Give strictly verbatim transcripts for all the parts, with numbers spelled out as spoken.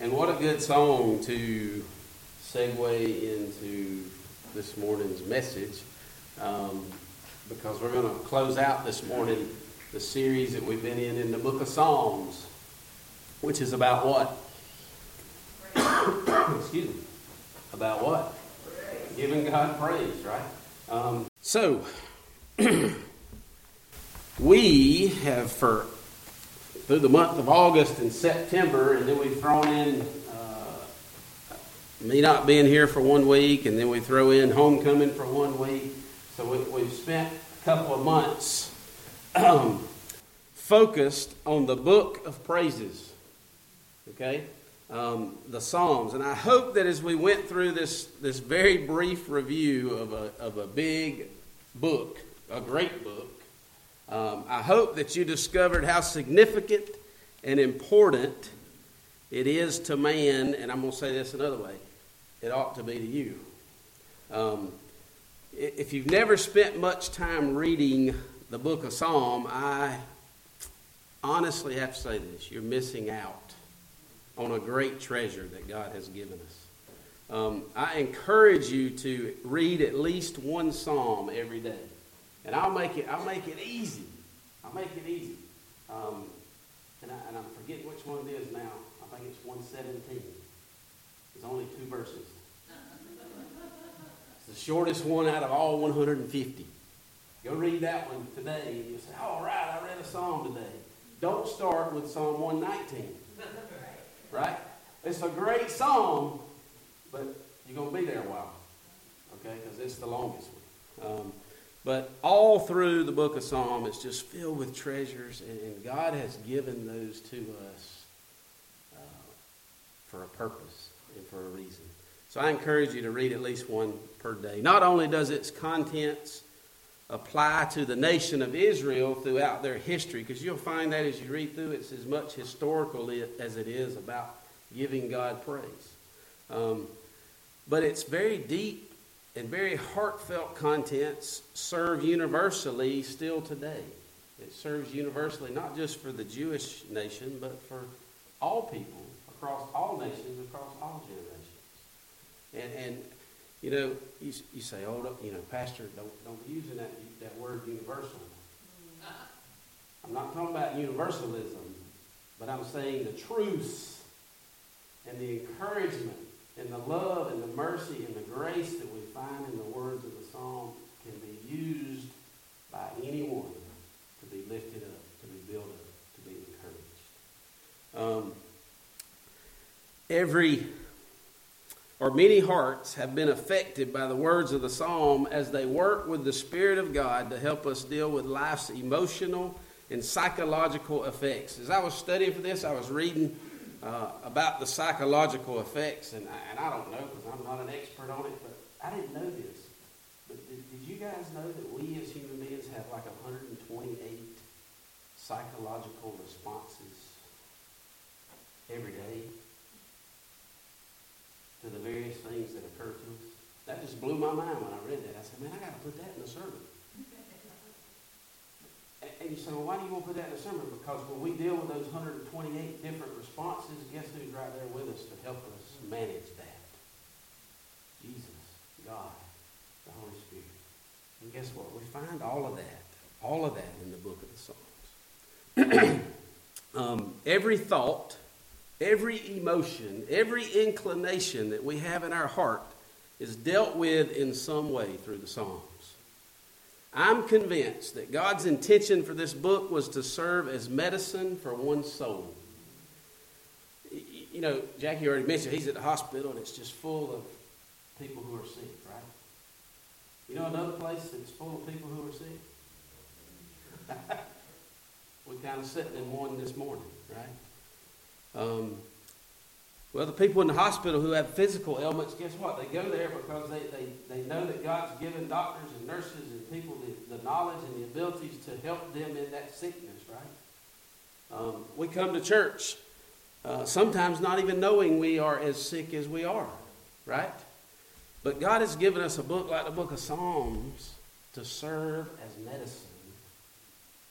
And what a good song to segue into this morning's message, um, because we're going to close out this morning the series that we've been in in the book of Psalms, which is about what? Excuse me. About what? Praise. Giving God praise, right? Um, so, we have for through the month of August and September, and then we've thrown in uh, me not being here for one week, and then we throw in homecoming for one week. So we, we've spent a couple of months um, focused on the book of praises, okay, um, the Psalms. And I hope that as we went through this this very brief review of a of a big book, a great book, Um, I hope that you discovered how significant and important it is to man, and I'm going to say this another way, it ought to be to you. Um, if you've never spent much time reading the book of Psalm, I honestly have to say this, you're missing out on a great treasure that God has given us. Um, I encourage you to read at least one Psalm every day. And I'll make it. I'll make it easy. I'll make it easy. Um, and, I, and I'm forgetting which one it is now. I think it's one seventeen. It's only two verses. It's the shortest one out of all one hundred fifty. Go read that one today, and you'll say, "All right, I read a psalm today." Don't start with Psalm one nineteen. Right? It's a great psalm, but you're gonna be there a while, okay? Because it's the longest one. Um, But all through the book of Psalm, it's just filled with treasures, and, and God has given those to us uh, for a purpose and for a reason. So I encourage you to read at least one per day. Not only does its contents apply to the nation of Israel throughout their history, because you'll find that as you read through, it's as much historical as it is about giving God praise. Um, but it's very deep. And very heartfelt contents serve universally still today. It serves universally not just for the Jewish nation, but for all people across all nations, across all generations. And, and you know, you, you say, oh, don't, you know, Pastor, don't, don't be using that, that word universal. I'm not talking about universalism, but I'm saying the truths and the encouragement and the love and the mercy and the grace that we find in the words of the psalm can be used by anyone to be lifted up, to be built up, to be encouraged. Um, every or many hearts have been affected by the words of the psalm as they work with the Spirit of God to help us deal with life's emotional and psychological effects. As I was studying for this, I was reading Uh, about the psychological effects, and I, and I don't know because I'm not an expert on it, but I didn't know this. But did, did you guys know that we as human beings have like one hundred twenty-eight psychological responses every day to the various things that occur to us? That just blew my mind when I read that. I said, man, I got to put that in the sermon. And you say, well, why do you want to put that in the sermon? Because when we deal with those one hundred twenty-eight different responses, guess who's right there with us to help us manage that? Jesus, God, the Holy Spirit. And guess what? We find all of that, all of that in the book of the Psalms. um, every thought, every emotion, every inclination that we have in our heart is dealt with in some way through the Psalms. I'm convinced that God's intention for this book was to serve as medicine for one's soul. You know, Jackie already mentioned he's at the hospital and it's just full of people who are sick, right? You know another place that's full of people who are sick? We're kind of sitting in one this morning, right? Um, well, the people in the hospital who have physical ailments, guess what? They go there because they, they, they know that God's given doctors and nurses and people the, the knowledge and the abilities to help them in that sickness, right? Um, we come to church uh, sometimes not even knowing we are as sick as we are, right? But God has given us a book like the book of Psalms to serve as medicine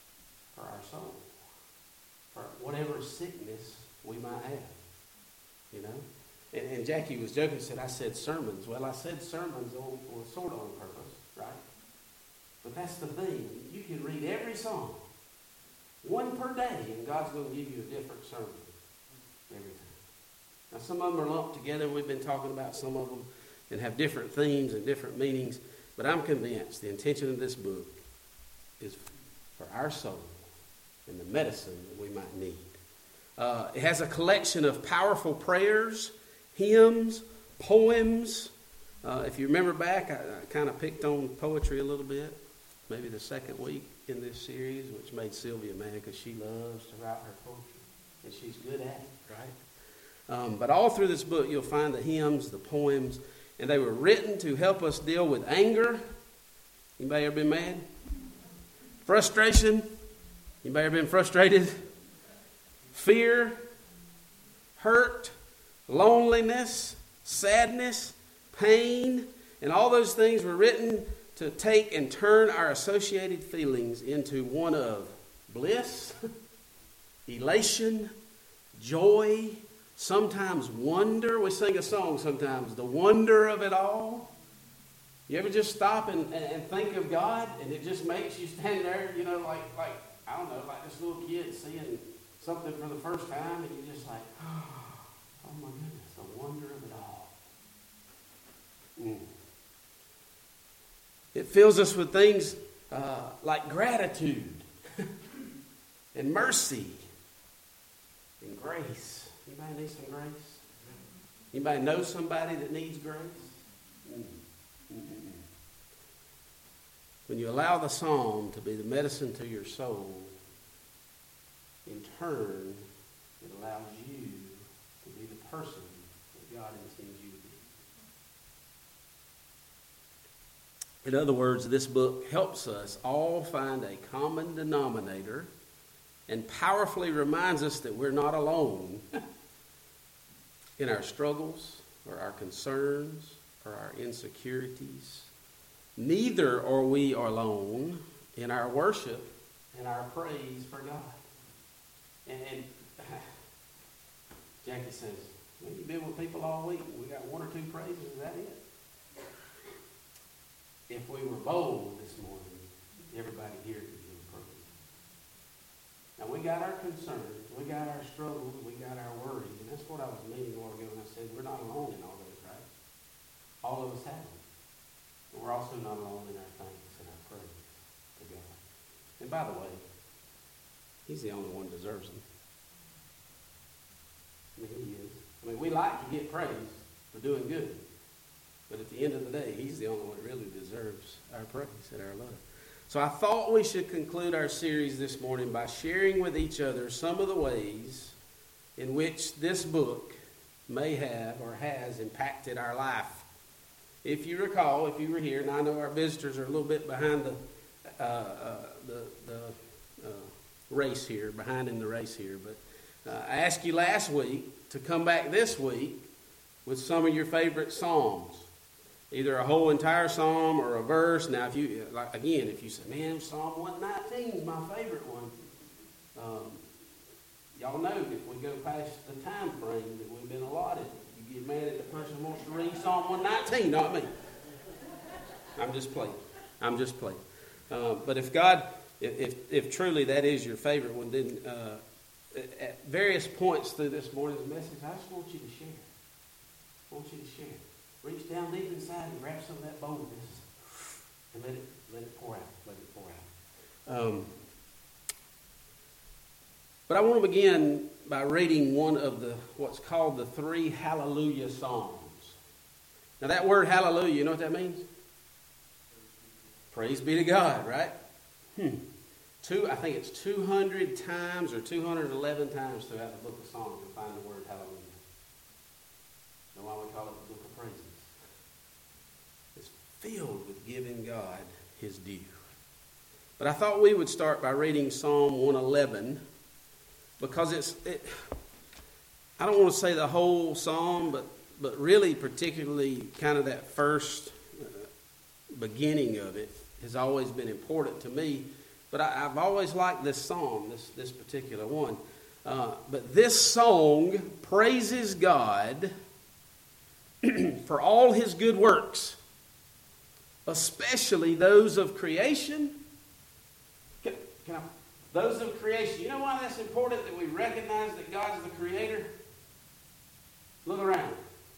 for our soul, for whatever sickness we might have. you know. And, and Jackie was joking, said, I said sermons. Well, I said sermons on, on sort of on purpose, right? But that's the thing. You can read every song, one per day, and God's going to give you a different sermon every time. Now, some of them are lumped together. We've been talking about some of them and have different themes and different meanings. But I'm convinced the intention of this book is for our soul and the medicine that we might need. Uh, it has a collection of powerful prayers, hymns, poems. Uh, if you remember back, I, I kind of picked on poetry a little bit, maybe the second week in this series, which made Sylvia mad because she loves to write her poetry, and she's good at it, right? Um, but all through this book, you'll find the hymns, the poems, and they were written to help us deal with anger. Anybody ever been mad? Frustration. Anybody ever been frustrated? Fear, hurt, loneliness, sadness, pain, and all those things were written to take and turn our associated feelings into one of bliss, elation, joy, sometimes wonder. We sing a song sometimes, the wonder of it all. You ever just stop and, and think of God, and it just makes you stand there, you know, like, like I don't know, like this little kid seeing something for the first time, and you're just like, oh my goodness, the wonder of it all. Mm. It fills us with things uh, like gratitude and mercy and grace. Anybody need some grace? Anybody know somebody that needs grace? Mm. Mm-mm. When you allow the psalm to be the medicine to your soul, in turn, it allows you to be the person that God intends you to be. In other words, this book helps us all find a common denominator and powerfully reminds us that we're not alone in our struggles or our concerns or our insecurities. Neither are we alone in our worship and our praise for God. And, and Jackie says, well, you've been with people all week. We got one or two praises. Is that it? If we were bold this morning, everybody here could give a praise. Now, we got our concerns. We got our struggles. We got our worries. And that's what I was meaning a while ago when I said we're not alone in all those, right? All of us have them. But we're also not alone in our thanks and our praise to God. And by the way, He's the only one who deserves them. I mean, He is. I mean, we like to get praise for doing good. But at the end of the day, He's the only one who really deserves our praise and our love. So I thought we should conclude our series this morning by sharing with each other some of the ways in which this book may have or has impacted our life. If you recall, if you were here, and I know our visitors are a little bit behind the uh, uh, the, the uh, race here, behind in the race here, but uh, I asked you last week to come back this week with some of your favorite psalms, either a whole entire psalm or a verse. Now, if you like, again, if you say, "Man, Psalm one nineteen is my favorite one," um, y'all know that if we go past the time frame that we've been allotted, you get mad at the person who wants to read Psalm one nineteen, not me. I'm just playing. I'm just playing. Uh, but if God, if, if if truly that is your favorite one, then uh, at various points through this morning's message, I just want you to share. I want you to share. Reach down deep inside and grab some of that boldness and let it let it pour out. Let it pour out. Um, but I want to begin by reading one of the what's called the three Hallelujah Psalms. Now that word hallelujah, you know what that means? Praise be to God, right? Hmm. Two, I think it's two hundred times or two hundred eleven times throughout the book of Psalms you'll find the word hallelujah. That's why we call it the book of praises. It's filled with giving God His due. But I thought we would start by reading Psalm one eleven because it's, it, I don't want to say the whole psalm, but, but really particularly kind of that first uh, beginning of it has always been important to me. But I, I've always liked this psalm, this, this particular one. Uh, but this song praises God for all his good works, especially those of creation. Can, can I, those of creation. You know why that's important, that we recognize that God's the creator? Look around.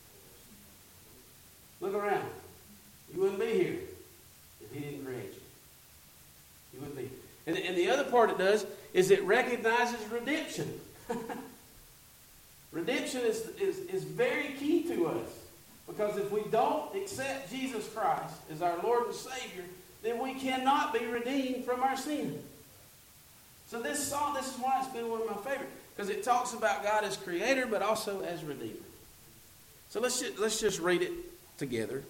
Look around. You wouldn't be here if he didn't create you. You wouldn't be. And, and the other part it does is it recognizes redemption. Redemption is, is, is very key to us. Because if we don't accept Jesus Christ as our Lord and Savior, then we cannot be redeemed from our sin. So this song, this is why it's been one of my favorites. Because it talks about God as creator, but also as redeemer. So let's just, let's just read it together.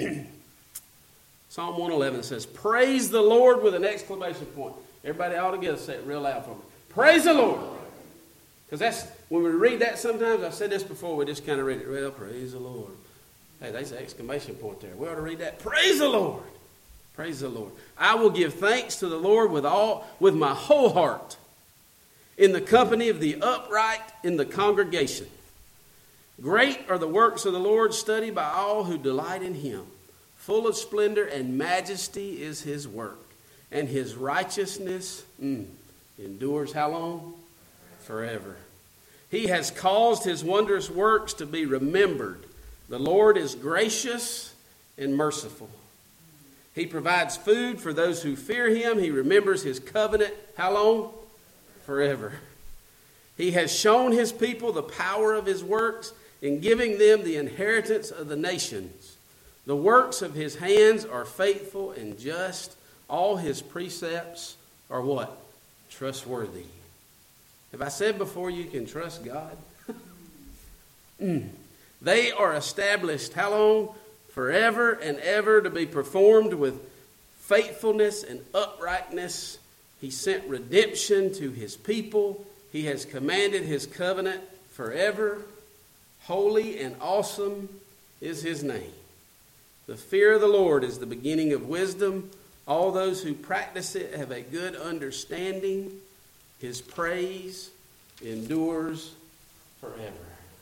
Psalm one eleven says, praise the Lord with an exclamation point. Everybody all together say it real loud for me. Praise the Lord. Because that's, when we read that sometimes, I've said this before, we just kind of read it, well, praise the Lord. Hey, there's an exclamation point there. We ought to read that. Praise the Lord. Praise the Lord. I will give thanks to the Lord with all, with my whole heart, in the company of the upright in the congregation. Great are the works of the Lord, studied by all who delight in him. Full of splendor and majesty is his work, and his righteousness mm, endures how long? Forever. He has caused his wondrous works to be remembered. The Lord is gracious and merciful. He provides food for those who fear him. He remembers his covenant. How long? Forever. He has shown his people the power of his works in giving them the inheritance of the nations. The works of his hands are faithful and just. All his precepts are what? Trustworthy. Have I said before you can trust God? mm. They are established, how long? Forever and ever, to be performed with faithfulness and uprightness. He sent redemption to his people. He has commanded his covenant forever. Holy and awesome is his name. The fear of the Lord is the beginning of wisdom. All those who practice it have a good understanding. His praise endures forever.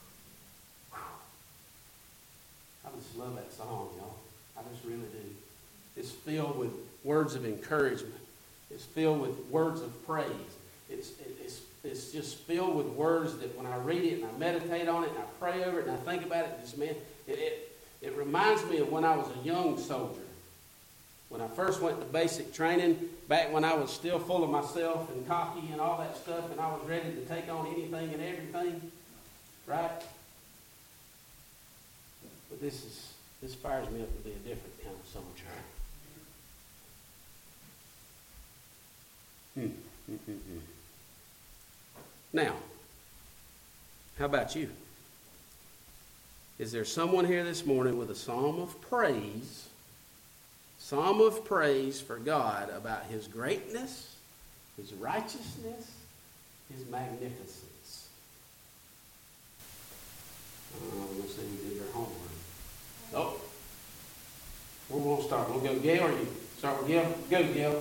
I just love that song, y'all. I just really do. It's filled with words of encouragement. It's filled with words of praise. It's, it's, it's just filled with words that when I read it and I meditate on it and I pray over it and I think about it, just man, it, it, it reminds me of when I was a young soldier. When I first went to basic training, back when I was still full of myself and cocky and all that stuff, and I was ready to take on anything and everything, right? But this is this fires me up to be a different kind of soldier. Hmm. Mm-mm-mm. Now, how about you? Is there someone here this morning with a psalm of praise, psalm of praise for God about his greatness, his righteousness, his magnificence? Uh, let's see, we did our homework. Oh, we're going to start. We'll go Gail or you? Start with Gail. Go, Gail.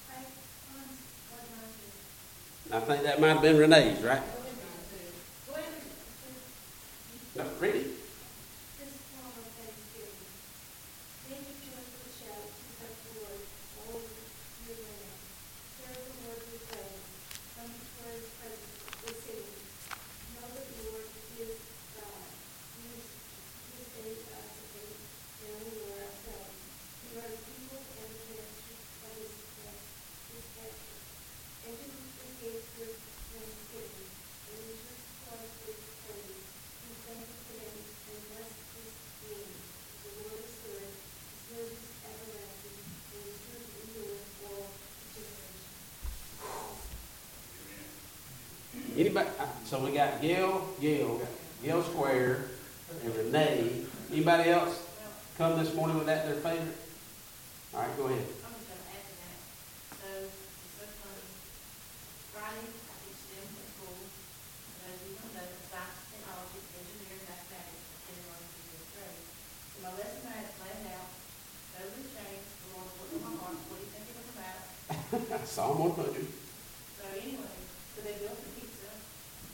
I think that might have been Renee's, right? No, read it. Anybody? So we got Gail, Gail, Gail Square, and Renee. Anybody else come this morning with that their favorite? All right, go ahead. I'm just going to add to that. So, it's so funny. Friday, I teach them at school. And those of you who know, science, technology, engineering, mathematics, and on to the grade. So my lesson I had planned out. Over the chain, the Lord looked at my heart. What do you think it was about? Psalm one hundred. So anyway, so they built the pizza.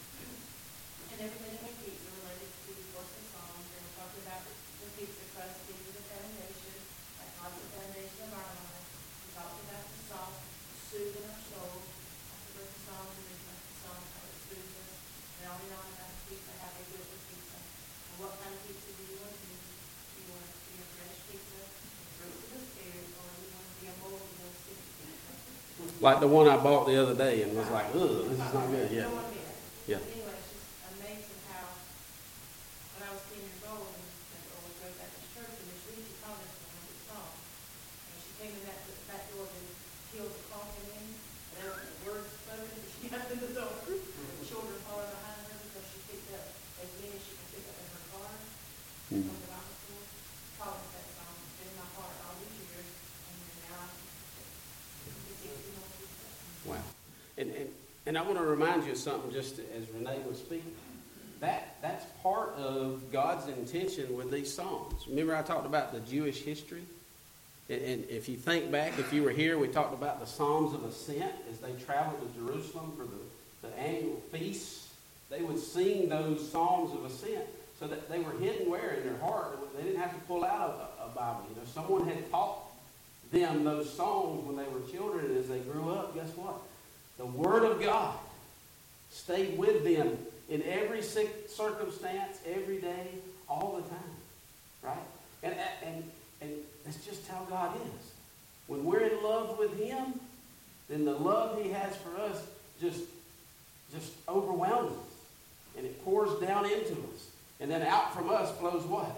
Like the one I bought the other day and was like, ugh, this is not good. Yeah. Don't want to be that. Yeah. Anyway, it's just amazing how, when I was ten years old, and and or we go back to church, and Miss Reed, she taught us one hundred songs. And she came in that back door and peeled the coffin in, and there was the words spoken, but she opened the door. The children followed behind her because she picked up as many as she could pick up in her car. Mm. From the Bible school, taught us that song. It's been in my heart all these years, and now I just get to know it. Wow. And, and, and I want to remind you of something just as Renee was speaking. That, that's part of God's intention with these Psalms. Remember I talked about the Jewish history? And, and if you think back, if you were here, we talked about the Psalms of Ascent as they traveled to Jerusalem for the, the annual feasts. They would sing those Psalms of Ascent so that they were hidden where? In their heart. They didn't have to pull out a, a Bible. You know, someone had taught them those songs when they were children, and as they grew up, guess what? The Word of God stayed with them in every circumstance, every day, all the time, right? And, and, and that's just how God is. When we're in love with Him, then the love He has for us just, just overwhelms us. And it pours down into us. And then out from us flows what?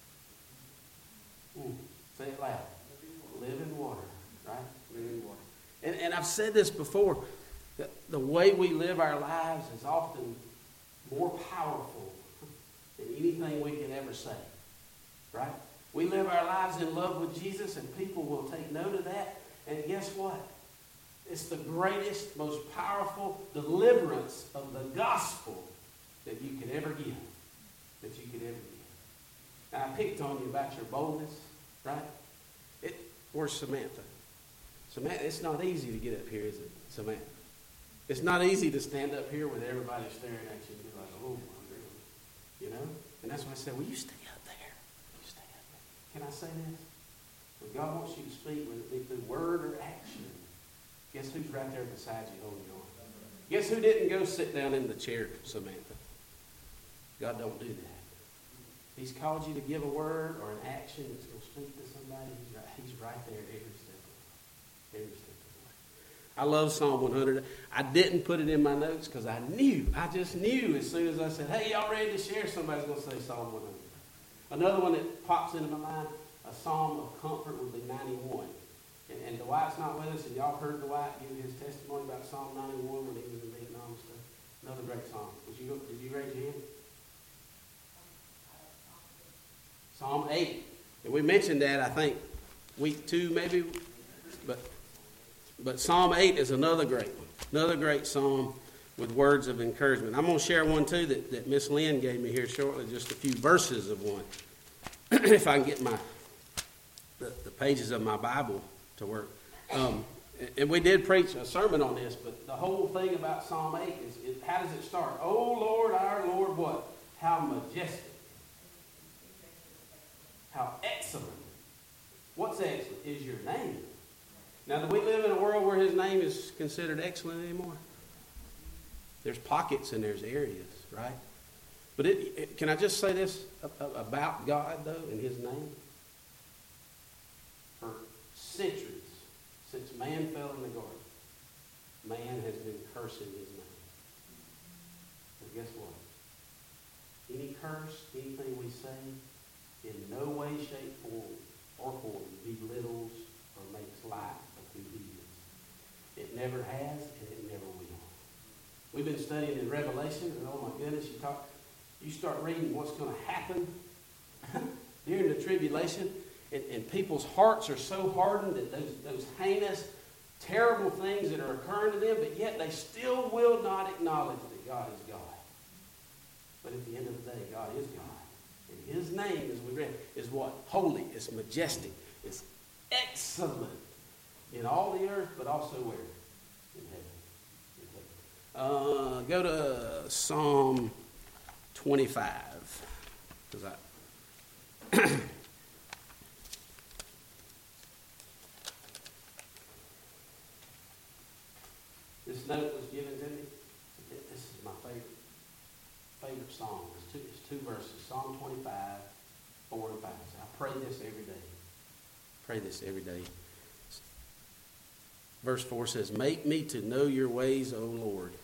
Mm, say it loud. Living water, right? Living water. And, and I've said this before. The, the way we live our lives is often more powerful than anything we can ever say. Right? We live our lives in love with Jesus, and people will take note of that. And guess what? It's the greatest, most powerful deliverance of the gospel that you could ever give. That you could ever give. Now, I picked on you about your boldness, right? It, where's Samantha? Samantha, it's not easy to get up here, is it, Samantha? It's not easy to stand up here with everybody staring at you and be like, oh, my God. You know? And that's why I said, will you stay up there? You stay up there. Can I say this? When God wants you to speak, whether it be through word or action, guess who's right there beside you holding your arm? Guess who didn't go sit down in the chair, Samantha? God don't do that. He's called you to give a word or an action that's going to speak to somebody. He's right, he's right there every step of the way. Every step of the way. I love Psalm one hundred. I didn't put it in my notes because I knew. I just knew as soon as I said, hey, y'all ready to share? Somebody's going to say Psalm one hundred. Another one that pops into my mind, a psalm of comfort would be ninety-one. And, and Dwight's not with us, and y'all heard Dwight give his testimony about Psalm ninety-one when he was in Vietnam and stuff. Another great psalm. Did you, did you raise your hand? Psalm eight. And we mentioned that, I think, week two maybe. But but Psalm eight is another great one. Another great psalm with words of encouragement. I'm going to share one, too, that, that Miss Lynn gave me here shortly, just a few verses of one. If I can get my the, the pages of my Bible to work. Um, and we did preach a sermon on this, but the whole thing about Psalm eight is, is how does it start? Oh, Lord, our Lord, what? How majestic. How excellent. What's excellent is your name. Now, do we live in a world where His name is considered excellent anymore? There's pockets and there's areas, right? But it, it, can I just say this about God, though, and His name? For centuries, since man fell in the garden, man has been cursing His name. But guess what? Any curse, anything we say, in no way, shape, form, or form belittles or makes light of who He is. It never has, and it never will. We've been studying in Revelation, and oh my goodness, you talk, you start reading what's going to happen during the tribulation, and, and people's hearts are so hardened that those, those heinous, terrible things that are occurring to them, but yet they still will not acknowledge that God is God. But at the end of the day, God is God. And His name, as we read, is what? Holy. It's majestic. It's excellent in all the earth, but also where? In heaven. Uh, go to Psalm twenty-five. Because I this note was given to me. This is my favorite favorite psalm. It's two, it's two verses. Psalm twenty-five, four and five. So I pray this every day. Pray this every day. verse four says, make me to know your ways, O Lord.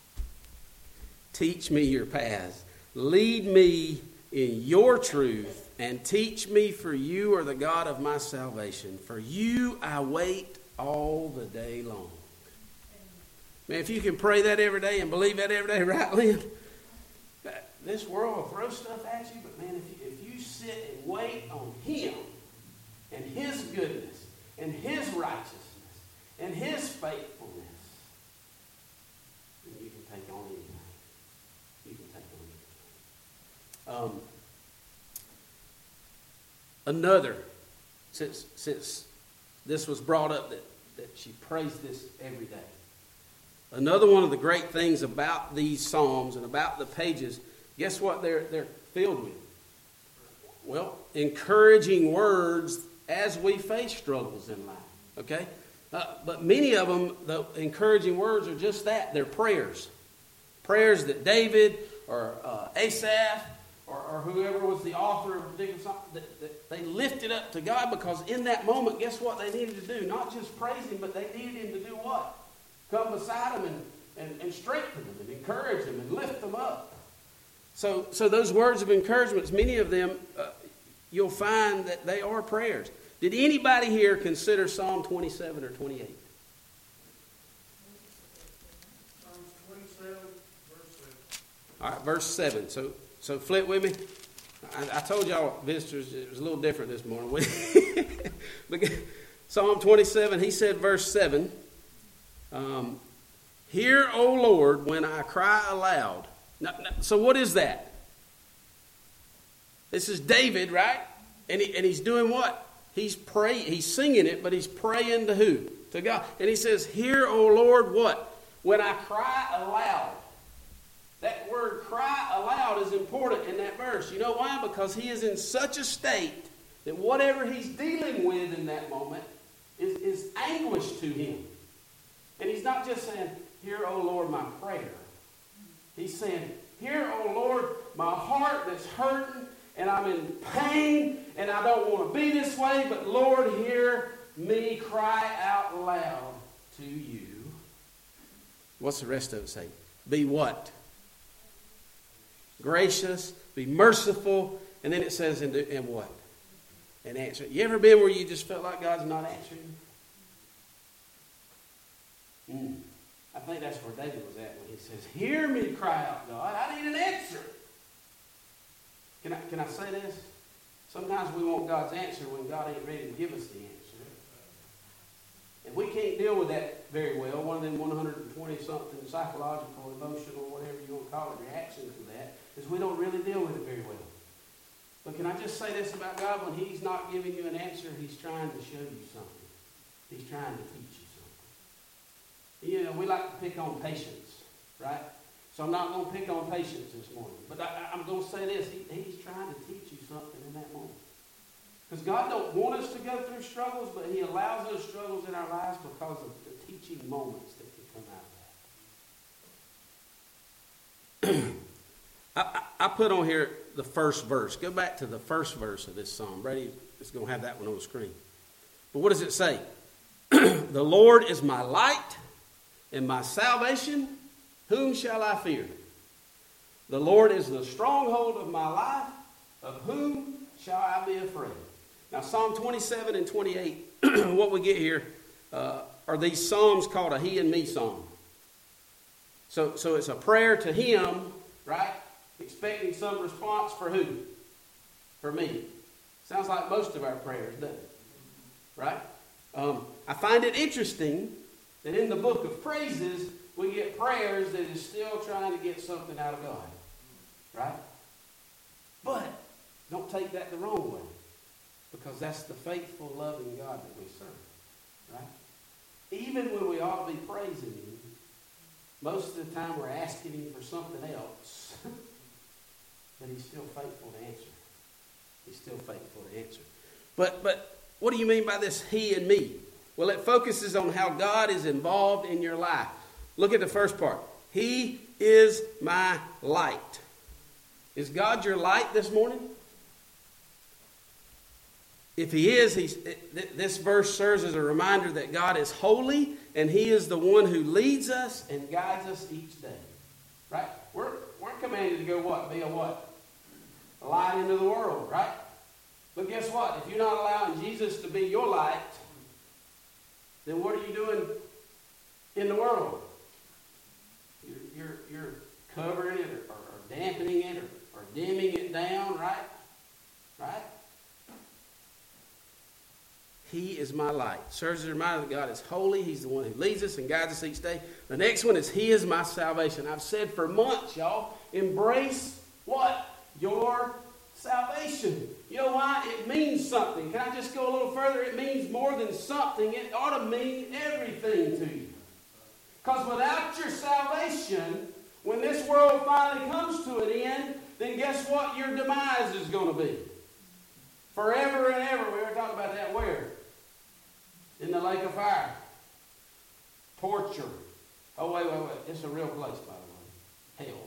Teach me your paths. Lead me in your truth and teach me, for you are the God of my salvation. For you I wait all the day long. Man, if you can pray that every day and believe that every day, right, Lynn? This world will throw stuff at you, but man, if you, if you sit and wait on Him and His goodness and His righteousness and His faithfulness, then you can take on anything. You can take on anything. Um, another, since since this was brought up that, that she prays this every day. Another one of the great things about these Psalms and about the pages, guess what they're they're filled with? Well, encouraging words as we face struggles in life. Okay? Uh, but many of them, the encouraging words are just that. They're prayers. Prayers that David or uh, Asaph or, or whoever was the author of a particular song, that, that they lifted up to God, because in that moment, guess what they needed to do? Not just praise Him, but they needed Him to do what? Come beside them and, and, and strengthen them and encourage them and lift them up. So, so those words of encouragement, many of them, uh, you'll find that they are prayers. Did anybody here consider Psalm twenty-seven or twenty-eight? Psalms twenty-seven, verse seven. All right, verse seven. So, so flip with me. I, I told y'all, visitors, it was a little different this morning. Psalm twenty-seven, he said, verse seven. Um, Hear, O Lord, when I cry aloud. Now, now, so what is that? This is David, right? And he, and he's doing what? He's praying. He's singing it, but he's praying to who? To God. And he says, Hear, O Lord, what? When I cry aloud. That word cry aloud is important in that verse. You know why? Because he is in such a state that whatever he's dealing with in that moment is, is anguish to him. And he's not just saying, Hear, O Lord, my prayer. He's saying, Hear, O Lord, my heart that's hurting, and I'm in pain, and I don't want to be this way, but Lord, hear me cry out loud to you. What's the rest of it say? Be what? Gracious, be merciful, and then it says, and, and what? And answer. You ever been where you just felt like God's not answering you? Mm. I think that's where David was at when he says, Hear me cry out, God. I need an answer. Can I, can I say this? Sometimes we want God's answer when God ain't ready to give us the answer. And we can't deal with that very well. One of them one hundred twenty something psychological, emotional, whatever you want to call it, reactions to that, is we don't really deal with it very well. But can I just say this about God? When He's not giving you an answer, He's trying to show you something. He's trying to teach you something. You know, we like to pick on patience, right? So I'm not going to pick on patience this morning. But I, I'm going to say this. He, he's trying to teach you something in that moment. Because God don't want us to go through struggles, but He allows those struggles in our lives because of the teaching moments that can come out of that. I, I, I put on here the first verse. Go back to the first verse of this psalm. Brady is going to have that one on the screen. But what does it say? The Lord is my light and my salvation. Whom shall I fear? The Lord is the stronghold of my life. Of whom shall I be afraid? Now, Psalm twenty-seven and twenty-eight, what we get here uh, are these psalms called a he and me psalm. So, so it's a prayer to Him, right? Expecting some response for who? For me. Sounds like most of our prayers, doesn't it? Right? Um, I find it interesting that in the book of praises, we get prayers that is still trying to get something out of God. Right? But don't take that the wrong way. Because that's the faithful, loving God that we serve. Right? Even when we ought to be praising Him, most of the time we're asking Him for something else. But He's still faithful to answer. He's still faithful to answer. But, but what do you mean by this He and me? Well, it focuses on how God is involved in your life. Look at the first part. He is my light. Is God your light this morning? If He is, he's, this verse serves as a reminder that God is holy and He is the one who leads us and guides us each day. Right? We're, we're commanded to go what? Be a what? A light into the world, right? But guess what? If you're not allowing Jesus to be your light, then what are you doing in the world? You're, you're, you're covering it or, or, or dampening it or, or dimming it down, right? Right? He is my light. Serves as a reminder that God is holy. He's the one who leads us and guides us each day. The next one is He is my salvation. I've said for months, y'all, embrace what? Your salvation. You know why? It means something. Can I just go a little further? It means more than something. It ought to mean everything to you. Because without your salvation, when this world finally comes to an end, then guess what your demise is going to be? Forever and ever. We were talking about that where? In the lake of fire. Torture. Oh, wait, wait, wait. It's a real place, by the way. Hell.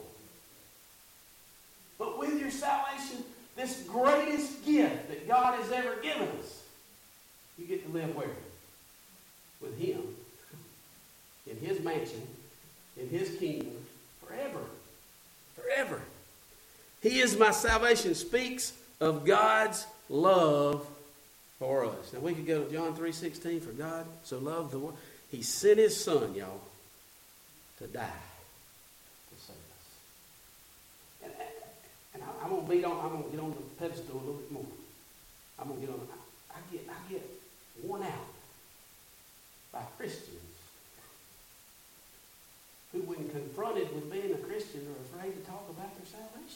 But with your salvation, this greatest gift that God has ever given us, you get to live where? With Him. In His mansion. In His kingdom. Forever. Forever. He is my salvation. Speaks of God's love for us. Now we could go to John three sixteen. For God so loved the world. He sent His Son, y'all, to die to save us. And, and I, I'm gonna beat on. I'm gonna get on the pedestal a little bit more. I'm gonna get on. I, I get. I get worn out by Christians who, when confronted with being a Christian, are afraid to talk about their salvation.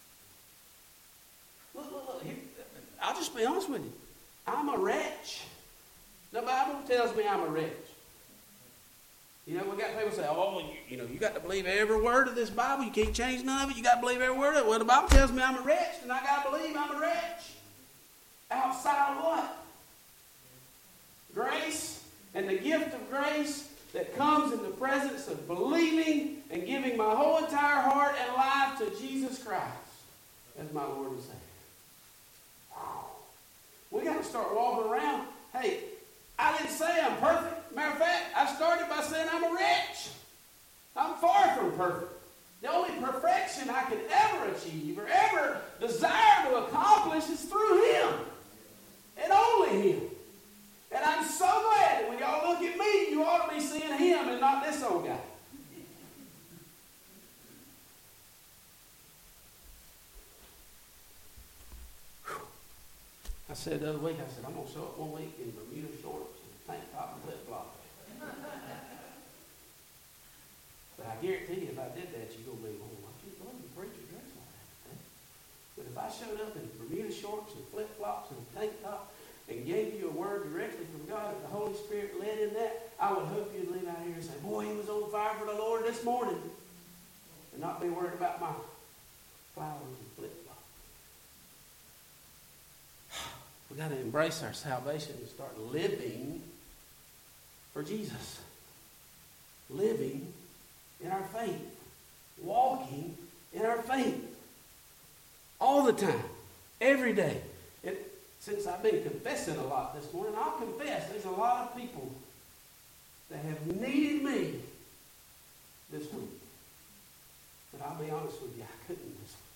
Look, look, look. Here, I'll just be honest with you. I'm a wretch. The Bible tells me I'm a wretch. You know, we got people say, oh, you, you know, you got to believe every word of this Bible. You can't change none of it. You got to believe every word of it. Well, the Bible tells me I'm a wretch, and I got to believe I'm a wretch. Outside of what? Grace and the gift of grace that comes in the presence of believing and giving my whole entire heart and life to Jesus Christ as my Lord and Savior. We got to start walking around. Hey, I didn't say I'm perfect. Matter of fact, I started by saying I'm a wretch. I'm far from perfect. The only perfection I could ever achieve or ever desire to accomplish is through Him. And only Him. And I'm so glad that when y'all look at me, you ought to be seeing Him and not this old guy. I said the other week, I said, I'm going to show up one week in Bermuda shorts and tank top and flip-flops. But I guarantee you, if I did that, you're going to be, oh, I can't believe the preacher dressed like that. But if I showed up in Bermuda shorts and flip-flops and a tank top and gave you a word directly from God, if the Holy Spirit led in that, I would hope you'd leave out here and say, boy, he was on fire for the Lord this morning. And not be worried about my flowers and flip-flops. We've got to embrace our salvation and start living for Jesus. Living in our faith. Walking in our faith. All the time. Every day. And since I've been confessing a lot this morning, I'll confess there's a lot of people that have needed me this week. But I'll be honest with you, I couldn't this week.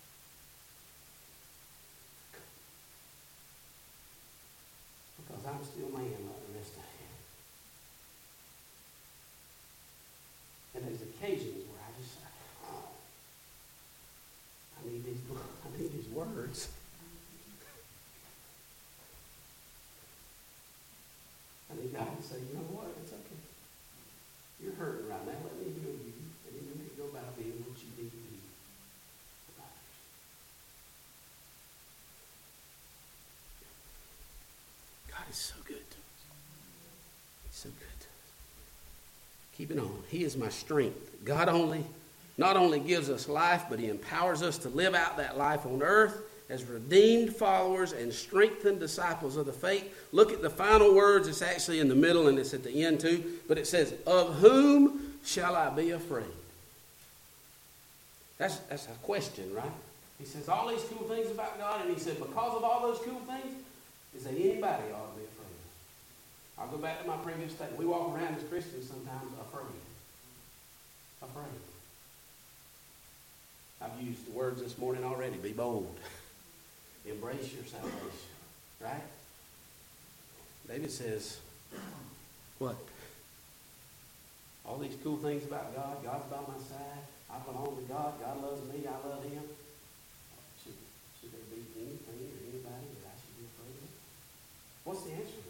Because I'm still man like the rest of you. And there's occasions where I just, oh, I need these, I need these words. I need God to say, you know what, it's okay. You're hurting right now. Let me heal you. And then you need to go about being what you need to be. God is so good to us. He's so good to us. Keep it on. He is my strength. God only, not only gives us life, but He empowers us to live out that life on earth as redeemed followers and strengthened disciples of the faith. Look at the final words. It's actually in the middle and it's at the end too. But it says, of whom shall I be afraid? That's, that's a question, right? He says all these cool things about God, and he said because of all those cool things, is there anybody ought to be afraid of? I'll go back to my previous statement. We walk around as Christians sometimes afraid. Afraid. I've used the words this morning already. Be bold. Embrace your salvation. Right? David says, what? All these cool things about God. God's by my side. I belong to God. God loves me. I love Him. Should, should there be anything or anybody that I should be afraid of? What's the answer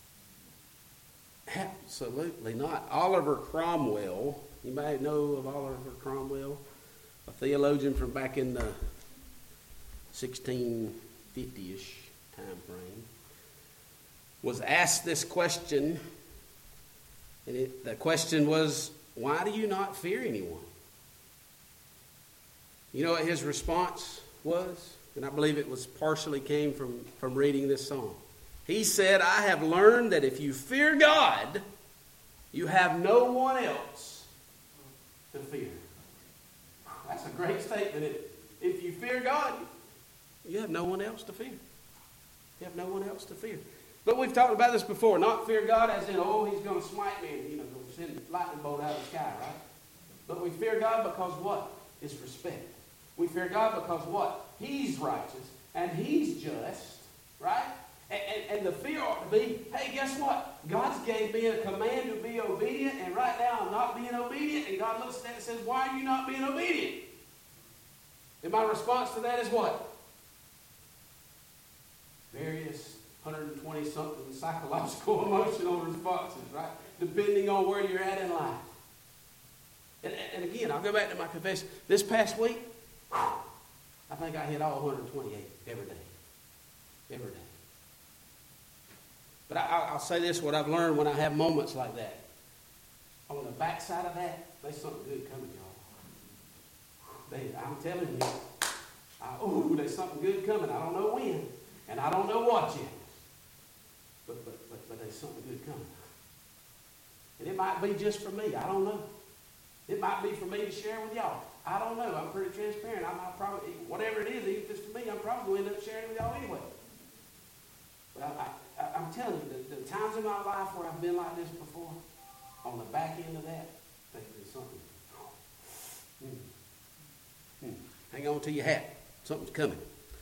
to that? Absolutely not. Oliver Cromwell. Anybody know of Oliver Cromwell? A theologian from back in the sixteen fifty-ish time frame. Was asked this question. And it, the question was, why do you not fear anyone? You know what his response was? And I believe it was partially came from, from reading this song. He said, I have learned that if you fear God, you have no one else to fear. That's a great statement. If you fear God, you have no one else to fear. You have no one else to fear. But we've talked about this before. Not fear God as in, oh, He's going to smite me and, you know, send a lightning bolt out of the sky, right? But we fear God because what? It's respect. We fear God because what? He's righteous and He's just, right? And, and, and the fear ought to be, hey, guess what? God's gave me a command to be obedient, and right now I'm not being obedient, and God looks at that and says, why are you not being obedient? And my response to that is what? Various one hundred twenty something psychological, emotional responses, right? Depending on where you're at in life. And, and again, I'll go back to my confession. This past week, I think I hit all one hundred twenty-eight every day. Every day. But I, I'll say this, what I've learned when I have moments like that. On the backside of that, there's something good coming, y'all. They, I'm telling you, I, ooh, there's something good coming. I don't know when, and I don't know what yet. But, but, but, but there's something good coming. And it might be just for me. I don't know. It might be for me to share with y'all. I don't know. I'm pretty transparent. I might probably, whatever it is, even if it's for me, I'm probably going to end up sharing with y'all anyway. But I, I, I'm telling you, the, the times in my life where I've been like this before, on the back end of that, I think there's something. Hmm. Hmm. Hang on to your hat. Something's coming.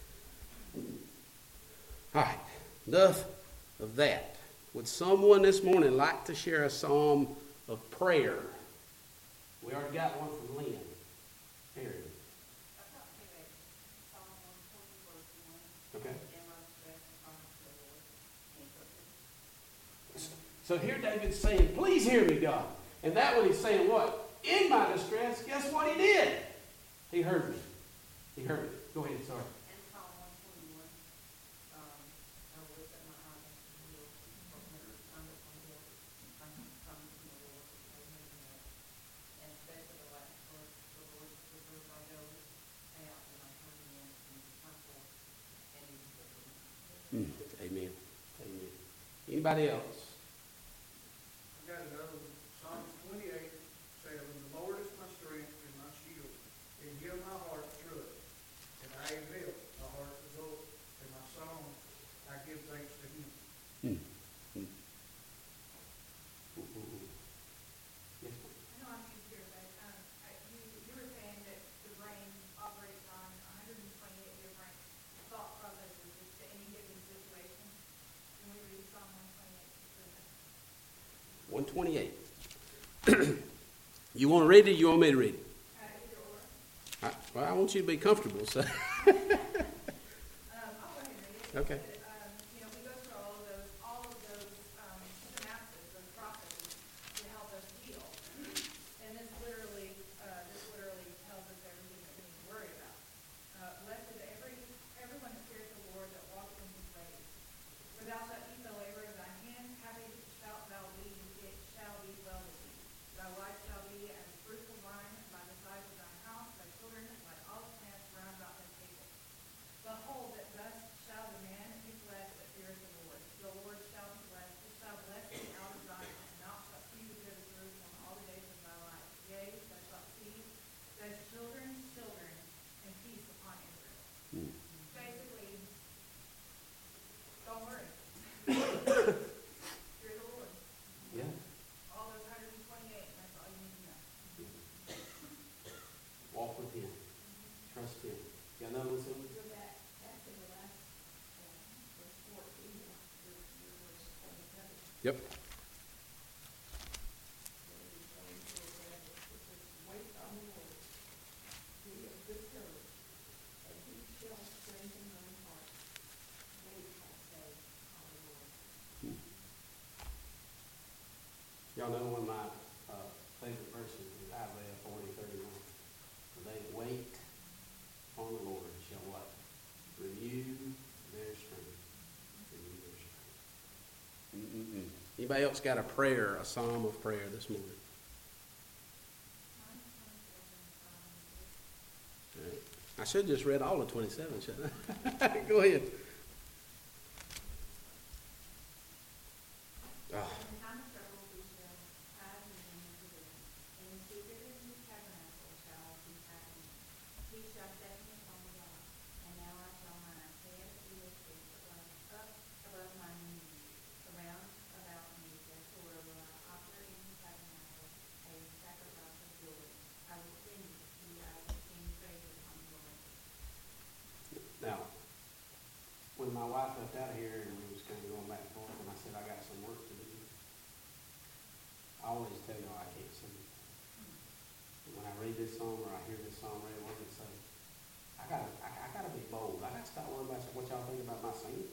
All right. Enough of that. Would someone this morning like to share a psalm of prayer? We already got one from Lynn. Aaron. Okay. So here David's saying, please hear me, God. And that one he's saying what? In my distress, guess what he did? He heard me. He heard me. Go ahead, sorry. Mm, amen. Amen. Anybody else? I got another one. Psalms twenty-eight, seven. The Lord is my strength and my shield. In Him my heart trust. And I am built, my heart exult, and my song I give thanks to Him. Mm. Mm. Ooh, ooh, ooh. Yes, ma'am. I know I'm new here, but um, I, you, you were saying that the brain operates on one hundred twenty-eight different thought processes to any given situation. Can we read Psalm one twenty-eight? one twenty-eight. You want to read it or you want me to read it? Uh, either or. I, well, I want you to be comfortable, so. Um, I'll go ahead and read it. Okay. But, um, you know, we go through all of those, all of those um, synapses, those processes to help us heal. And this literally, uh, this literally tells us everything that we need to worry about. Uh, Blessed is every, everyone that fears the Lord, that walks in His ways. For thou shalt eat the labor of thine hands, happy shalt thou be, it shall be well with thee. Thy wife shall be as fruitful vine by the sides of thine house, thy children like olive plants round about thy table. Behold, that thus shall the man who Yep. Wait on the Lord. Be of good courage, and he shall strengthen thine heart. Wait, I say, on the Lord. Y'all know one of my uh, favorite verses is Isaiah forty, thirty-one. For they wait on the Lord shall what? Renew their strength. Renew their strength. Mm-mm-mm. Anybody else got a prayer, a psalm of prayer this morning? All right. I should have just read all of twenty-seven, shouldn't I? Go ahead. Oh. In time of trouble we shall hide him in the pavilion. In the secret of his tabernacle shall he hide me. He shall set me upon the rock, and now I shall my head be lifted up above my knees. Around about me, therefore will I offer in the tabernacle a sacrifice of joy. I will sing to you, I will sing praises on the Lord. Now, when my wife left out of here and we was kind of going back and forth, and I said, I got some work to do, I always tell y'all I can't sing. And when I read this song or I hear this song read, what does it say? I gotta, I, I gotta be bold. I gotta stop worrying about what y'all think about my singing.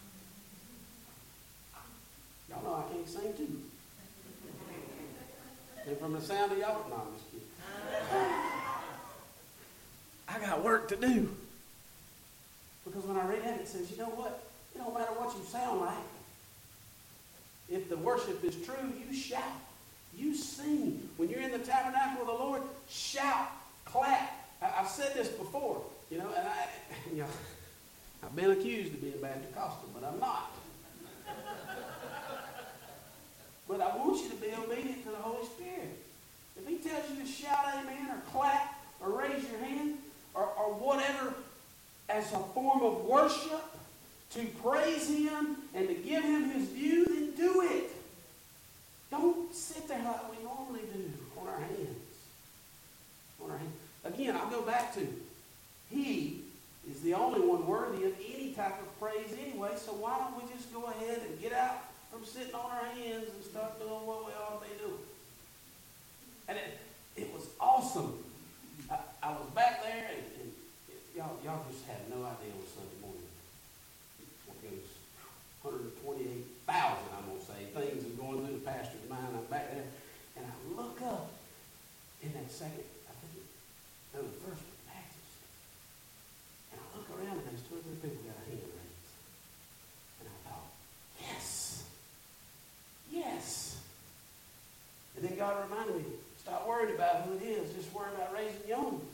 Y'all know I can't sing too. And from the sound of y'all, no, I'm just kidding. I got work to do. Because when I read that, it says, you know what? It don't matter what you sound like. If the worship is true, you shout. You sing. When you're in the tabernacle of the Lord, shout, clap. I, I've said this before, you know, and I, you know, I've been accused of being Baptist-costal, but I'm not. But I want you to be obedient to the Holy Spirit. If he tells you to shout amen or clap or raise your hand or, or whatever as a form of worship to praise him and to give him his due, then do it. Don't sit there like we normally do on our hands. On our hands. Again, I'll go back to, he is the only one worthy of any type of praise anyway, so why don't we just go ahead and get out from sitting on our hands and start doing what we ought to be doing. And it, it was awesome. I, I was back there, and, and y'all, y'all just had no idea on Sunday morning. What goes one hundred twenty-eight thousand, I'm going to say, things are going through the pastor's mind. I'm back there, and I look up in that second, I think, no, the first one, Baptist. And I look around, and there's two or three people got a hand raised. And I thought, yes. Yes. And then God reminded me, stop worrying about who it is. Just worry about raising your own.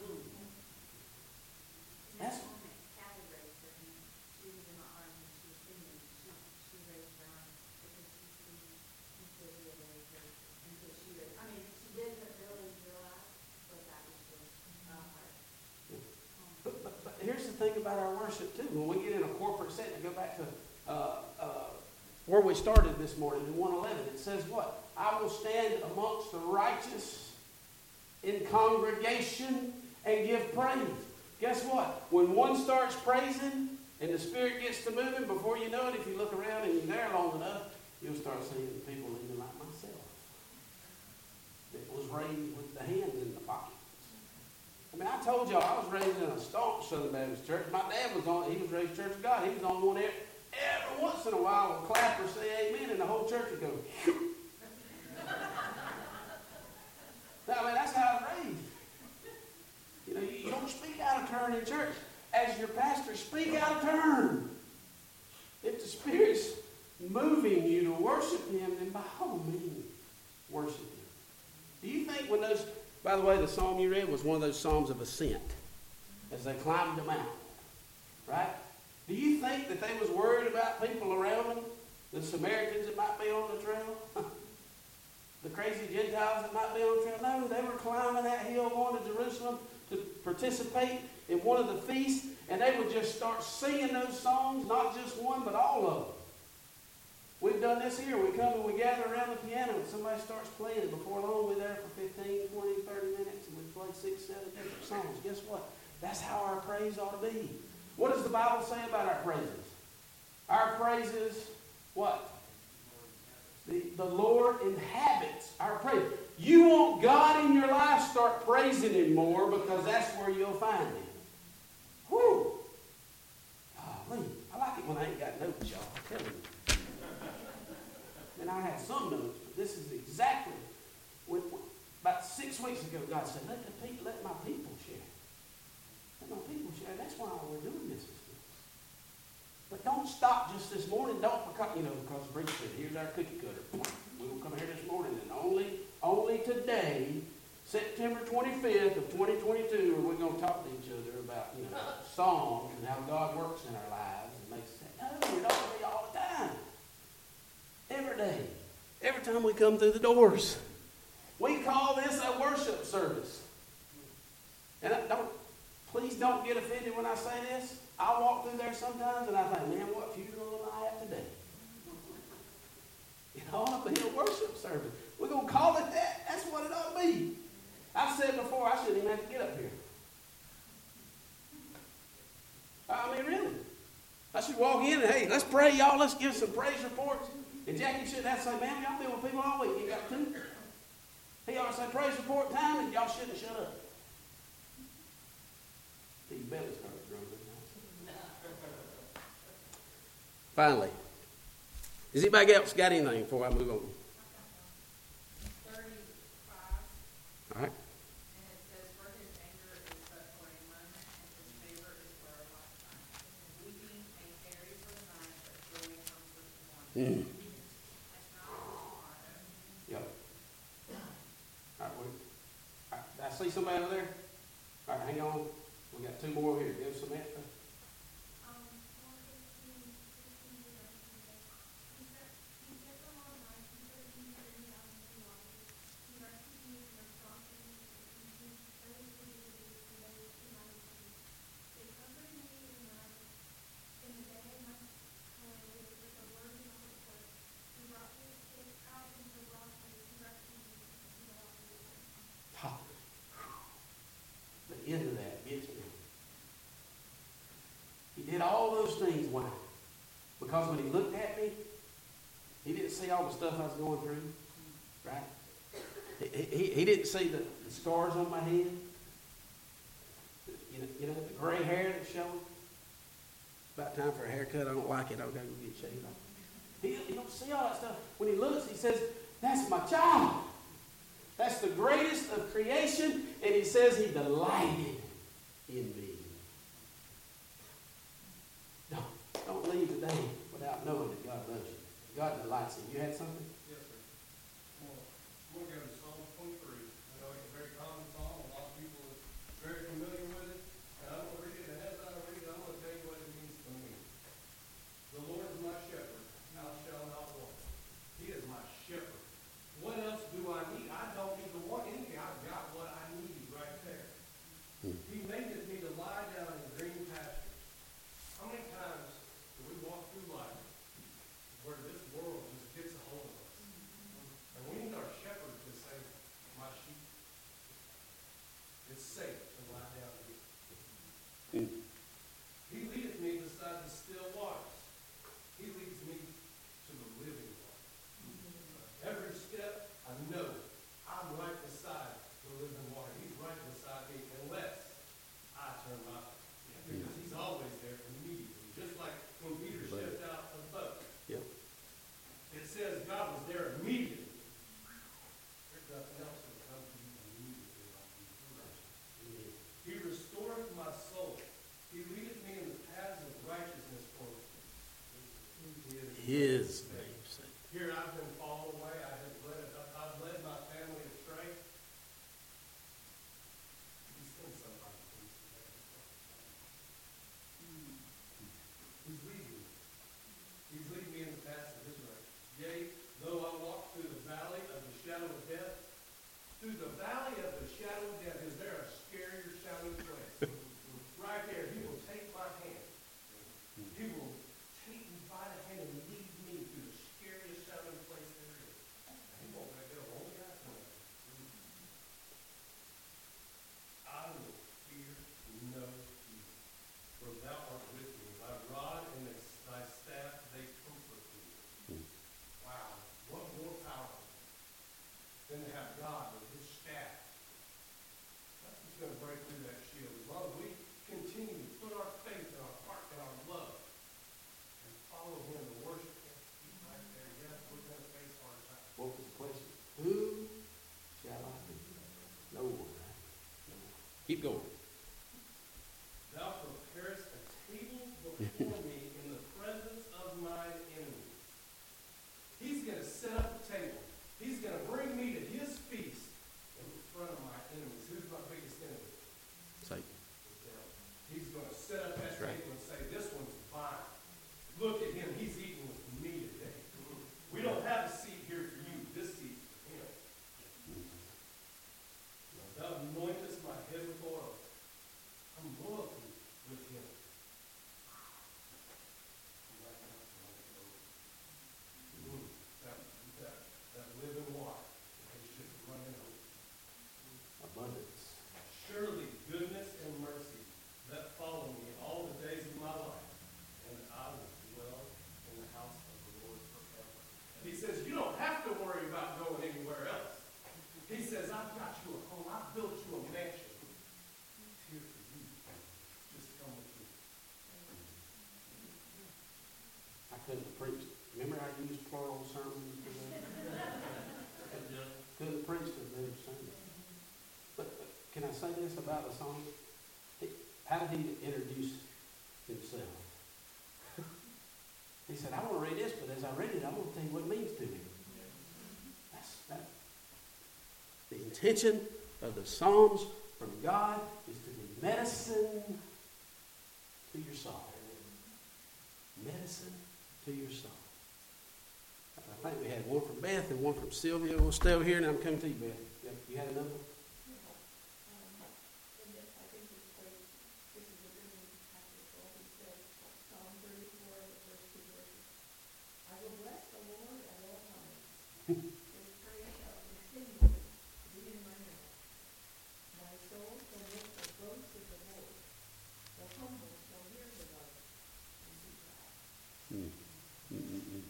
That's Kathy raised her hand. She was in my arms and she was singing. She, she raised her arm because she said, she said he had raised her until she raised. I mean, she didn't really realize what that was for uh, her. But, but, but here's the thing about our worship too. When we get in a corporate setting, go back to uh, uh, where we started this morning in one eleven. It says what? I will stand amongst the righteous in congregation and give praise. Guess what? When one starts praising and the Spirit gets to moving, before you know it, if you look around and you're there long enough, you'll start seeing people even like myself that was raised with the hands in the pockets. I mean, I told y'all I was raised in a staunch Southern Baptist church. My dad was on, he was raised Church of God. He was on one every, every once in a while would clap or say amen, and the whole church would go, shoo. I mean, that's how I was raised. You know, you, you don't speak out of turn in church. As your pastor, speak out of turn. If the Spirit's moving you to worship him, then by all means, worship him. Do you think when those, by the way, the psalm you read was one of those psalms of ascent, as they climbed the mountain, right? Do you think that they was worried about people around them, the Samaritans that might be on the trail? The crazy Gentiles that might be on the trail? No, they were climbing that hill going to Jerusalem to participate in one of the feasts, and they would just start singing those songs, not just one, but all of them. We've done this here. We come and we gather around the piano, and somebody starts playing. Before long, we're there for fifteen, twenty, thirty minutes, and we play six, seven different songs. Guess what? That's how our praise ought to be. What does the Bible say about our praises? Our praises, what? The, the Lord inhabits our praise. You want God in your life, start praising Him more, because that's where you'll find Him. Whew. Golly, I like it when I ain't got notes, y'all. I'm telling you. And I have some notes, but this is exactly when, about six weeks ago, God said, let the people, let my people share. Let my people share. That's why we're doing this. But don't stop just this morning. Don't, because, you know, because Brent said, here's our cookie cutter. We will come here this morning, and only, only today, September twenty-fifth of twenty twenty-two, are we going to talk to each other about, you know, songs and how God works in our lives and makes sense. No, it ought to be all the time. Every day. Every time we come through the doors. We call this a worship service. And I don't, please don't get offended when I say this. I walk through there sometimes and I think, man, what funeral am I at today? It ought to be a worship service. We're going to call it that. That's what it ought to be. I've said before, I shouldn't even have to get up here. I mean, really. I should walk in and, hey, let's pray, y'all. Let's give some praise reports. And Jackie shouldn't have to say, man, y'all been with people all week. You got two. He ought to say praise report time, and y'all shouldn't shut up. These bellies start growing. Finally, has anybody else got anything before I move on? Thirty-five. All right. And it says, for his anger is but for a moment, and his favor is for a lifetime. Weeping may tarry for the night, but joy comes with the morning. Mm. That's not for tomorrow. Yep. All right, we, all right, I see somebody over there. All right, hang on. We got two more here. Give Samantha. The end of that gets me. He did all those things. Why? Because when he looked at me, he didn't see all the stuff I was going through. Right? He, he, he didn't see the, the scars on my head. You know, you know, the gray hair that's showing. About time for a haircut. I don't like it. I'll go get shaved off. He, he don't see all that stuff. When he looks, he says, that's my child. That's the greatest of creation. And he says he delighted in me. Don't, don't leave today without knowing that God loves you. God delights in you. You had something? Yes, sir. I'm going to go to Psalm twenty-three. I know it's a very common psalm. A lot of people are very familiar with it. And I'm going to read it. And as I read it, I'm going to tell you what it means to me. The Lord is my shepherd. I shall not want. He is my shepherd. What else do I need? I don't need to want anything. I've got what I need right there. Hmm. He maketh me to lie down in green pastures. How many times do we walk through life where this world just gets a hold of us? And we need our shepherd to say, my sheep, it's safe to lie down here. Hmm. He leadeth me beside the still waters. He leads me to the living water. Every step, I know I'm right beside the living water. He's right beside me unless I turn my back. Because he's always there immediately. Just like when Peter stepped out of the boat. Yep. It says God was there immediately. There's nothing else that comes to you immediately like you. He restoreth my soul. He leadeth me in the paths of righteousness for His name's sake. Here I've been fallen away. I have led, I've led my family astray. He's sent somebody. He's leading me. He's leading me in the paths of his right. Yea, though I walk through the valley of the shadow of death, through the valley of the shadow of death, is there a scarier shadowy place? Right there, he will take my hand. He will take me by the hand and lead me through the than to have God with his staff. That's what's going to break through that shield. As long as we continue to put our faith and our heart and our love and follow him and worship him, he's right there. Yes, we're going to face hard times. What was the question? Who shall I be? No one, right? No one. Keep going. Thou preparest a table before me in the presence of mine enemies. He's going to set up a table. He's going to bring me to his feast in front of my enemies. Who's my biggest enemy? Satan. The devil. He's going to set up that That's right. table and say, this one's mine. Look at him. He's eating with me today. We don't have a seat here for you. This seat's for him. Thou anointest my head with oil. I'm loyalty with him. Mm, That, that, that living water, they should run over. Abundance. Surely goodness and mercy that follow me all the days of my life, and I will dwell in the house of the Lord forever. And he says, you don't have to worry about going anywhere else. He says, I've got you a home. I've built you a mansion. It's here for you. Just come with me. I couldn't have preached. Remember I used plural sermons for that? Couldn't have preached a better sermon. But but can I say this about the song? He- How did he introduce himself? He said, I want to read this, but as I read it, I want to tell you what it means to me. That's that. The intention of the Psalms from God is to be medicine to your soul. Medicine to your soul. I think we had one from Beth and one from Sylvia. We'll stay over here, and I'm coming to you, Beth. Yep, you had another one? Um, and this, I think this phrase, this is a good one, Pastor Paul, he said, Psalm thirty-four, verse two verses. I will bless the Lord at all times. His praise shall continually be in my mouth. My soul shall make a boast of the Lord. The humble shall hear thereof and be glad. Mm. Mm-mm-mm.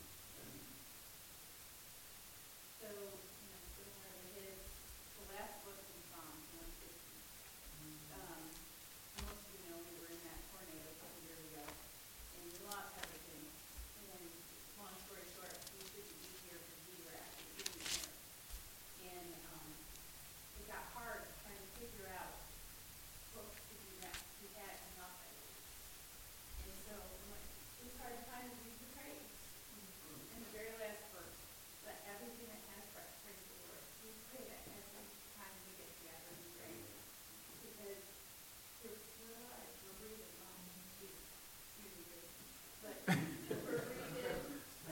So, you know, similar to his, the last book in Psalms, one fifty. Um, most of you know we were in that tornado a couple years ago, and we lost everything. And then, long story short, we couldn't be here because we were actually in here. And, um, it got hard trying to figure out what to do next. We had nothing. And so, I'm like, we started trying to read the praise. And the very last verse, let everything that has breath praise the Lord. We pray that every time we get together and pray. Because we're, we're alive, we're breathing, um, Jesus, excuse me, baby. But we're breathing.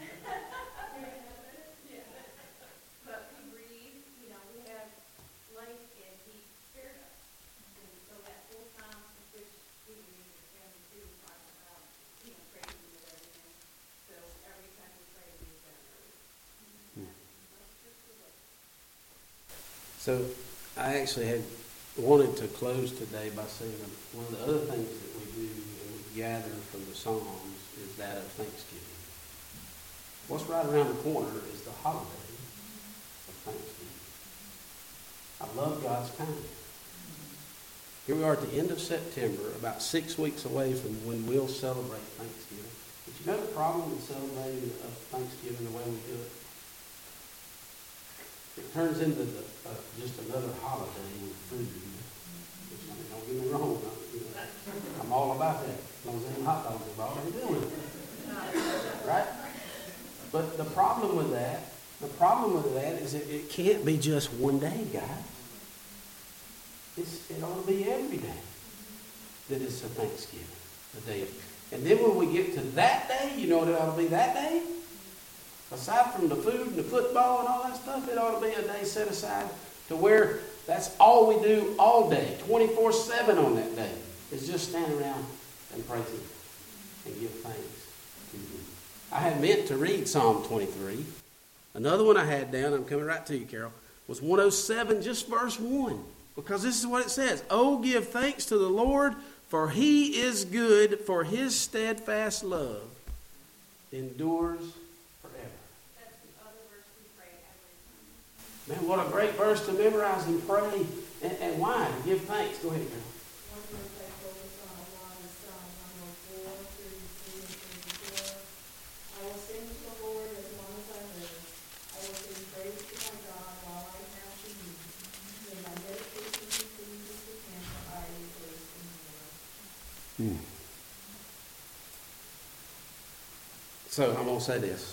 Yeah. But we breathe, you know, we have life and he spared us. And so that whole psalm, which we read in family too, talks about, you know, praising with everything. So every time we pray, we use that word. That's just the way. So I actually had wanted to close today by saying that one of the other things that we do and we gather from the Psalms is that of Thanksgiving. What's right around the corner is the holiday of Thanksgiving. I love God's kindness. Here we are at the end of September, about six weeks away from when we'll celebrate Thanksgiving. But you know the problem with celebrating of Thanksgiving the way we do it? It turns into the, uh, just another holiday with food. Which, I mean, don't get me wrong, I, you know, I'm all about that. As long as them hot dogs are all I'm doing it. Right? But the problem with that, the problem with that is that it can't be just one day, guys. It's, it ought to be every day that it's a Thanksgiving, the day of. And then when we get to that day, you know what it ought to be that day? Aside from the food and the football and all that stuff, it ought to be a day set aside to where that's all we do all day, twenty-four seven on that day, is just stand around and praise Him and give thanks to Him. I had meant to read Psalm twenty-three. Another one I had down, I'm coming right to you, Carol, was one oh seven, just verse one. Because this is what it says. Oh, give thanks to the Lord, for He is good, for His steadfast love endures forever. That's the other verse we pray every time. Man, what a great verse to memorize and pray. And, and why? To give thanks. Go ahead, girl. One of my favorite Psalm one is Psalm one oh four, thirty-three and thirty-four. I will sing to the Lord as long as I live. I will sing praise to my God while I have to use. May my meditation be pleased with him, for I rejoice in the Lord. Hmm. So I'm going to say this.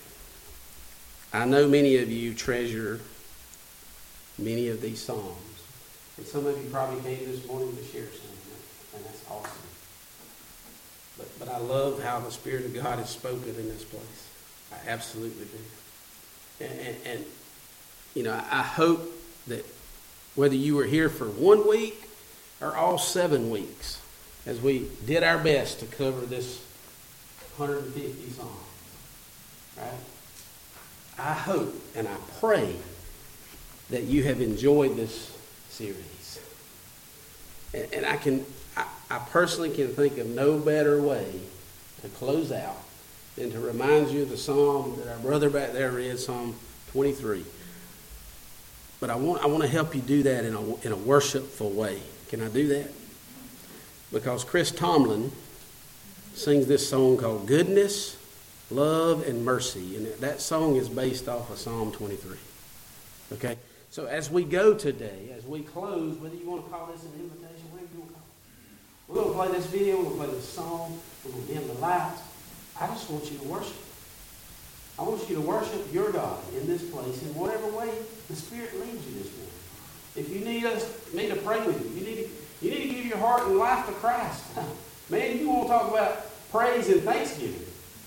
I know many of you treasure many of these psalms. And some of you probably came this morning to share some of them, and that's awesome. But, but I love how the Spirit of God has spoken in this place. I absolutely do. And, and, and you know, I hope that whether you were here for one week or all seven weeks, as we did our best to cover this one hundred fifty songs, right? I hope and I pray that you have enjoyed this series. And, and I can, I, I personally can think of no better way to close out than to remind you of the psalm that our brother back there read, Psalm twenty-three. But I want, I want to help you do that in a, in a worshipful way. Can I do that? Because Chris Tomlin sings this song called Goodness, Love, and Mercy. And that song is based off of Psalm twenty-three. Okay? So as we go today, as we close, whether you want to call this an invitation, whatever you want to call it, we're going to play this video, we're going to play this song, we're going to dim the lights. I just want you to worship. I want you to worship your God in this place in whatever way the Spirit leads you this morning. If you need us, me to pray with you, you need to, you need to give your heart and life to Christ. Man, you want to talk about praise and thanksgiving.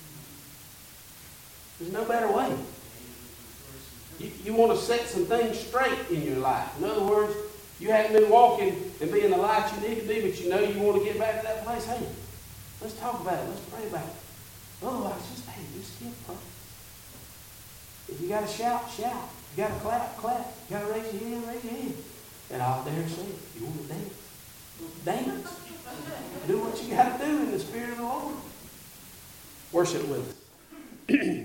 There's no better way. You, you want to set some things straight in your life. In other words, you haven't been walking and being the light you need to be, but you know you want to get back to that place. Hey, let's talk about it. Let's pray about it. Otherwise, just, hey, just give praise. If you got to shout, shout. If you got to clap, clap. You got to raise your hand, raise your hand. And I'll dare say, if you want to dance, dance. Do what you got to do in the Spirit of the Lord. Worship with us.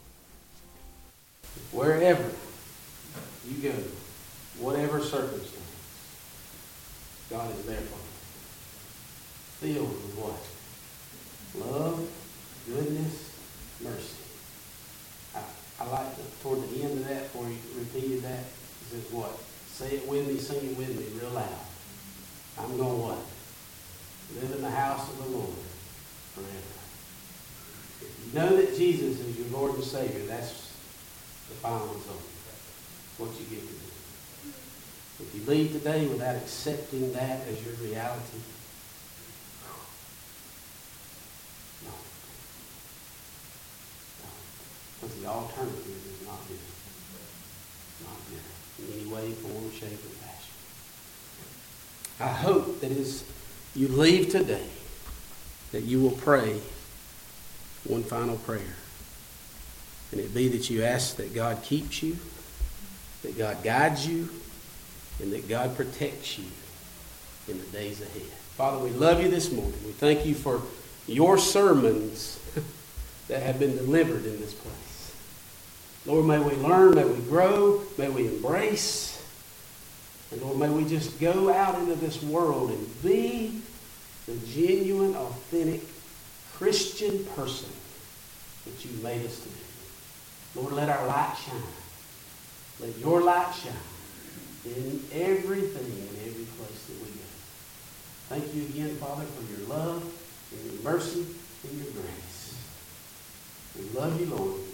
Wherever you go, whatever circumstance, God is there for you. Filled with what? Love, goodness, mercy. I, I like the, toward the end of that, before you repeated that, it says what? Say it with me, sing it with me real loud. I'm going what? Live in the house of the Lord forever. If you know that Jesus is your Lord and Savior, that's the final result. What you get to do. If you leave today without accepting that as your reality, no. No. Because the alternative is not good. Not good. In any way, form, shape, or fashion. I hope that as you leave today, that you will pray one final prayer. And it be that you ask that God keeps you, that God guides you, and that God protects you in the days ahead. Father, we love you this morning. We thank you for your sermons that have been delivered in this place. Lord, may we learn, may we grow, may we embrace. And Lord, may we just go out into this world and be the genuine, authentic Christian person that you made us to be. Lord, let our light shine. Let your light shine in everything and every place that we go. Thank you again, Father, for your love and your mercy and your grace. We love you, Lord.